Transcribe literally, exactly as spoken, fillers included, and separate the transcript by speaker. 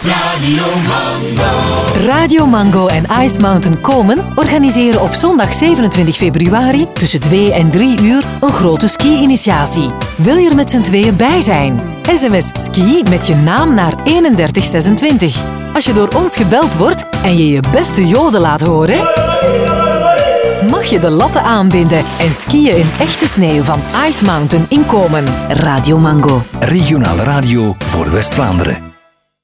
Speaker 1: Radio Mango.
Speaker 2: Radio Mango en Ice Mountain Komen organiseren op zondag zevenentwintig februari tussen twee en drie uur een grote ski-initiatie. Wil je er met z'n tweeën bij zijn? S M S ski met je naam naar eenendertig zesentwintig. Als je door ons gebeld wordt en je je beste joden laat horen, mag je de latten aanbinden en skiën in echte sneeuw van Ice Mountain in Komen.
Speaker 3: Radio Mango. Regionale radio voor West-Vlaanderen.